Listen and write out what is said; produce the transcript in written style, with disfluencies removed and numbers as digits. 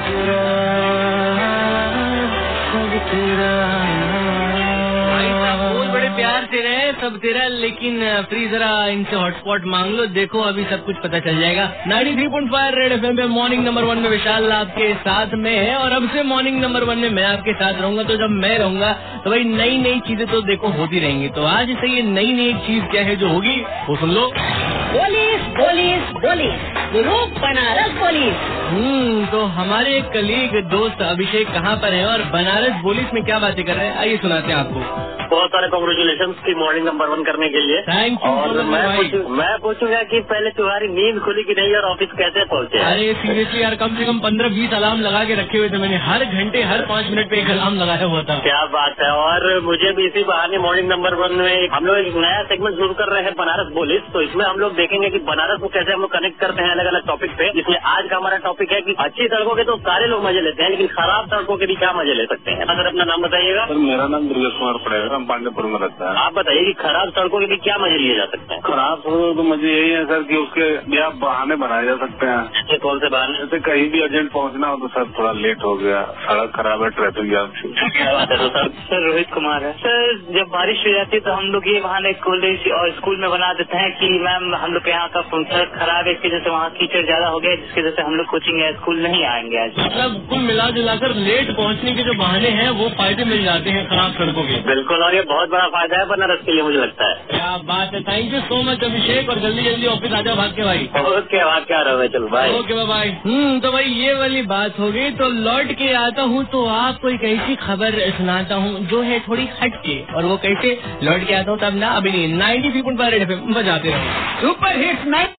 प्यार से रहे सब तेरा, लेकिन प्लीज जरा इनसे हॉटस्पॉट मांग लो, देखो अभी सब कुछ पता चल जाएगा। 93.5 रेड एफएम पे मॉर्निंग नंबर 1 में विशाल आपके साथ में है, और अब से मॉर्निंग नंबर 1 में मैं आपके साथ रहूंगा। तो जब मैं रहूंगा तो भाई नई नई चीजें तो देखो होती रहेंगी। तो आज से ये नई नई चीज क्या है जो होगी वो सुन लो। Police police police, group Banaras police. तो हमारे एक कलीग दोस्त अभिषेक कहाँ पर है और बनारस पुलिस में क्या बातें कर रहे हैं, आइए सुनाते हैं आपको। बहुत सारे कांग्रेचुलेशन की मॉर्निंग नंबर 1 करने के लिए। Thank you. और मैं पूछूंगा कि पहले तुम्हारी नींद खुली कि नहीं और ऑफिस कैसे पहुंचे? अरे सीरियसली यार, कम से कम 15-20 अलार्म लगा के रखे हुए थे मैंने, हर घंटे हर 5 मिनट पे एक अलार्म लगाया हुआ था। क्या बात है। और मुझे भी इसी बहाने मॉर्निंग नंबर 1 में हम लोग एक नया सेगमेंट शुरू कर रहे हैं, बनारस पुलिस। तो इसमें हम लोग देखेंगे कि बनारस को कैसे हम लोग कनेक्ट करते हैं अलग अलग टॉपिक पे। जिसमें आज का हमारा टॉपिक है कि अच्छी सड़कों के तो सारे लोग मजे लेते हैं, लेकिन खराब सड़कों के भी क्या मजे ले सकते हैं। अगर अपना नाम बताइएगा। सर मेरा नाम दुर्गेश कुमार पड़ेगा, हम पांडेपुर में रहता है। आप बताइए कि खराब सड़कों के भी क्या मजे लिए जा सकते हैं? खराब सड़कों तो मजे यही है सर कि उसके भी आप बहाने बनाए जा सकते हैं। ये कौन से बहाने? जैसे कहीं भी अर्जेंट पहुंचना हो तो सर थोड़ा लेट हो गया, सड़क खराब है, ट्रैफिक जाम। क्या बात है। तो सर रोहित कुमार है सर। जब बारिश हो जाती है तो हम लोग ये बहाने कॉलेज और स्कूल में बना देते हैं कि मैम हम लोग के यहाँ का सड़क खराब है, इसकी वजह से वहाँ कीचड़ ज्यादा हो गया, जिसकी वजह से हम लोग कोचिंग या स्कूल नहीं आएंगे आज। मतलब कुल मिला जुलाकर लेट पहुंचने के जो बहाने हैं वो फायदे मिल जाते हैं खराब सड़कों के। बिल्कुल, और ये बहुत बड़ा फायदा है बनारस के लिए मुझे लगता है। क्या बात है। Thank you so much Abhishek, और जल्दी जल्दी ऑफिस आ जाओ भाग के भाई। ओके, भाग के आ रहा हूँ, चलो बाय। Okay bye. तो भाई ये वाली बात हो गई। तो लौट के आता हूँ तो आपको एक ऐसी खबर सुनाता हूँ जो है थोड़ी हटके, और वो कैसे लौट के आता हूँ तब ना, अभी नहीं। 93.5 रेड एफएम बजाते रहो। Super hits 9